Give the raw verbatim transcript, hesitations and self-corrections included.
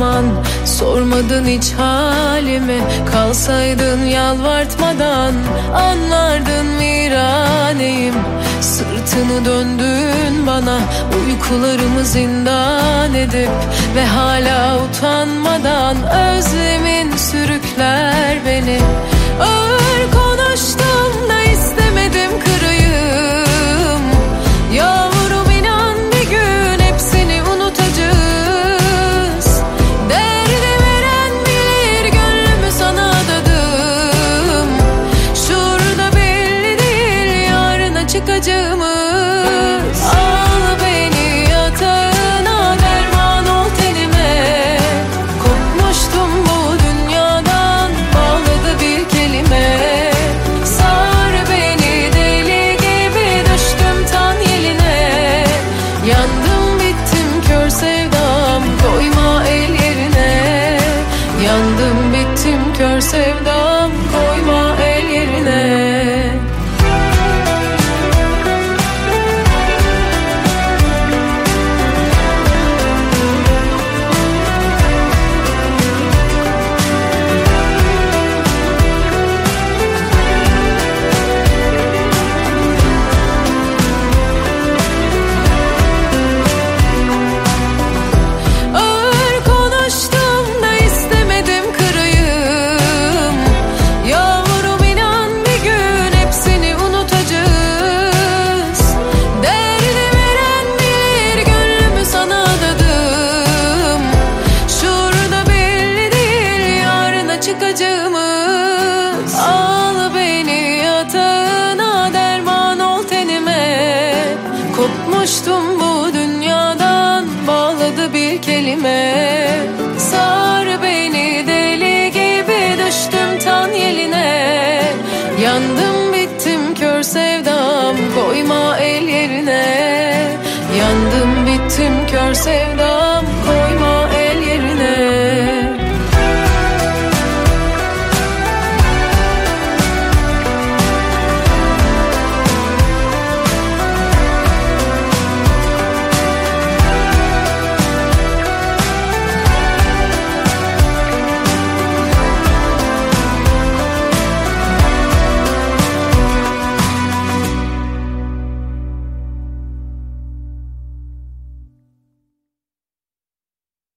zaman sormadın hiç halimi. Kalsaydın yalvartmadan anlardın viraneyim. Sırtını döndün bana, uykularımı zindan edip ve hala utanmadan özlemin sürükler beni. Ağır konuştum da istemedim kırayım. Yavrum inan bir gün hepsini unutacağız. Derdi veren bilir gönlümü sana adadım. Şurada belli değil yarına çıkacağımız. Al beni yatağına, derman ol tenime. Kopmuştum bu dünyadan, bağladı bir kelime. Sar beni deli gibi, düştüm tan yeline. Yandım bittim kör sevdam, koyma el yerine. Yandım bittim kör sevdam, koyma el yerine. Ağır konuştum da istemedim kırayım. Yavrum inan bir gün hepsini unutacağız. Derdi veren bilir gönlümü sana adadım. Şurada belli değil yarına çıkacağımız. Al beni yatağına, derman ol tenime. Kopmuştum bu dünyadan, bağladı bir kelime. Sar beni deli gibi, düştüm tan yeline. Yandım bittim kör sevdam, koyma el yerine. Yandım bittim kör sevdam.